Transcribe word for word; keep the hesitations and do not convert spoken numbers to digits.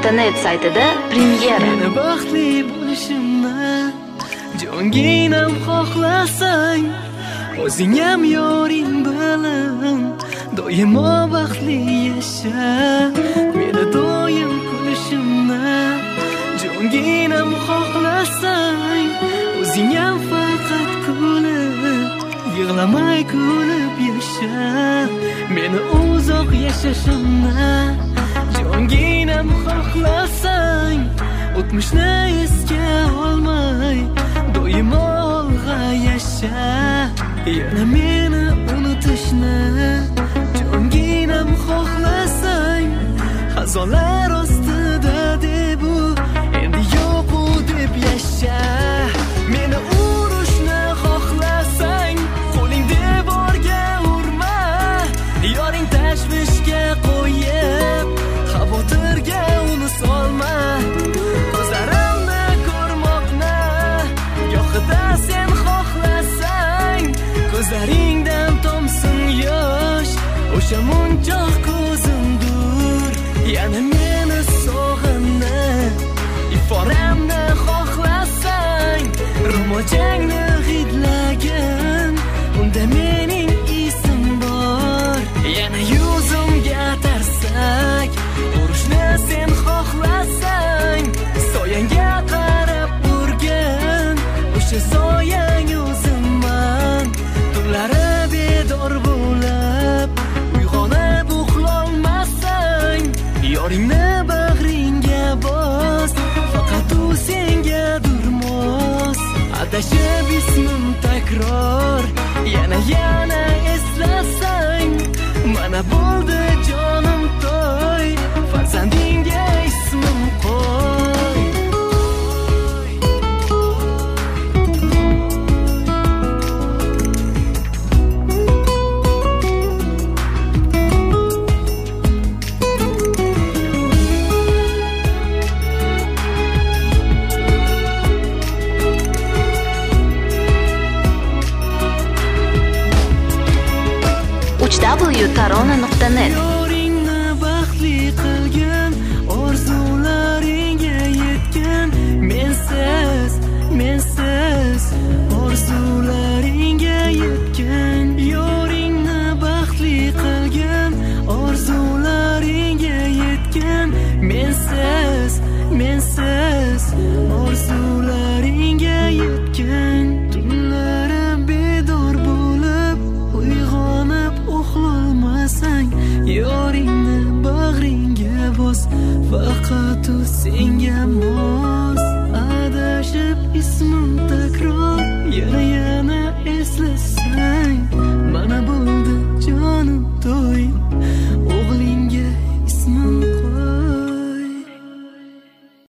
nuqta net saytida premyera. Meni baxtli bo'lishimni jonginam xohlasang, o'zing ham yoring bilan doimo baxtli yasha. Meni doim kulishimni jonginam xohlasang, o'zing ham faqat kulib, yig'lamay kulib yasha. Meni uzoq yashashimni jonginam xohlasang, o'tmishni esga olmay doimo olg'a yasha. Yana meni unutishni jonginam xohlasang, xazonlar ostida deb u endi yo'q u deb yasha. Meni urushni xohlasang, qo'ling devorga urma, yoring tashvishga qo'yib, xavotirga uni solma. Ko'zlarimni ko'rmoqni gohida sen xohlasang, ko'zlaringdan tomsin yosh, o'sha munchoq ko'zimdur. Yana meni sog'inni, iforamni xohlasang, ro'molchangni hidlagin, unda mening isim bor. Yana yuzimga tarsak, urushni sen xohlasang, soyangga qarab urgin, o'sha soyang o'zimman. Tunlari bedor bo'lib, uyg'onib uxlolmasang, yoringni bag'ringga bos, faqat u senga durmos. Adashib ismim takror, yana yana eslasang, mana bo'ldi jonim to'y, farzandingga ismim qo'y. uch w tarona nuqta net. Yoringni baxtli qilgan, orzularingga yetgan, mensiz, mensiz orzularingga yetgan. Yoringni baxtli qilgan, orzularingga yetgan, mensiz, mensiz orzularingga yetgan. Tunlari bedor bo'lib, uyg'onib uxlolmasang, yoringni bag'ringga bos, faqat u senga mos.